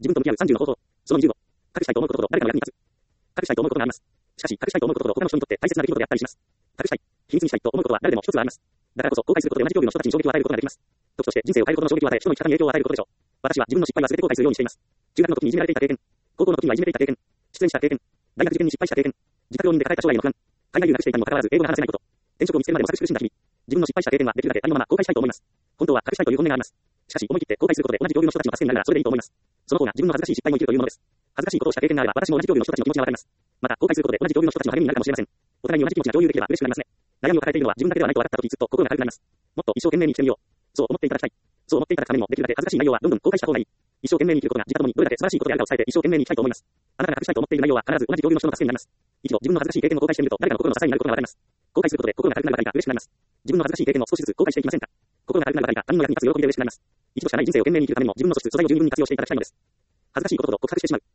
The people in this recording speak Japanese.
自分と向き合う30の方法。その20を。隠したいと思うことほど誰かの役に立つ。隠したいと思うことがあります。しかし、隠したいと思うことほど他の人にとって大切な出来事であったりします。隠したい。秘密にしたいと思うことは誰でも一つはあります。だからこそ、後悔することで同じ境遇の人たちに衝撃を与えることができます。時として人生を変えることの衝撃を与え、人の生き方に影響を与えることでしょう。私は自分の失敗は全て後悔するようにしています。中学の時にいじめられていた経験。高校の時にはいじめていた経験。失恋した経験。大学受験に失敗した経験。自宅病院で抱えた将来への不安。海外留学していたにもかかわらず英語が話せないこと。転職を見つけるまで模索し苦しんだ日々。自分の失敗した経験はできるだけありのまま後悔したいと思います。本当は隠したいという本音があります。しかし思い切って後悔することで同じ境遇の人たちの助けになるならそれでいいと思います。その方が自分の恥ずかしい失敗も生きるというものです。恥ずかしいことをした経験があれば私も同じ境遇の人たちの気持ちがわかります。また後悔することで同じ境遇の人たちの励みになるかもしれません。お互いに同じ気持ちが共有できれば嬉しくなりますね。悩みを抱えているのは自分だけではないと分かった時ずっと心が軽くなります。もっと一生懸命に生きてみよう。そう思っていただきたい。そう思っていただくためにもできるだけ恥ずかしい内容はどんどん後悔した方がいい。一生懸命に生きることが自他ともにどれだけ素晴らしいことであるかを伝えて一生懸命に生きたいと思います。あなたが隠したいと思っている内容は必ず同じ境遇の人の助けになります。一度自分の恥ずかしい経験を後悔してみると誰かの心の支えになることがわかります。後悔することで心が軽くなるばかりか嬉しくなります。自分の恥ずかしい経験を少しずつ後悔していきませんか。心が軽くなるばかりか他人の役に立つ喜びで嬉しくなります。一度しかない人生を懸命に生きるためにも自分の素質素材を十二分に活用していただきたいのです。恥ずかしいことほど告白してしまう。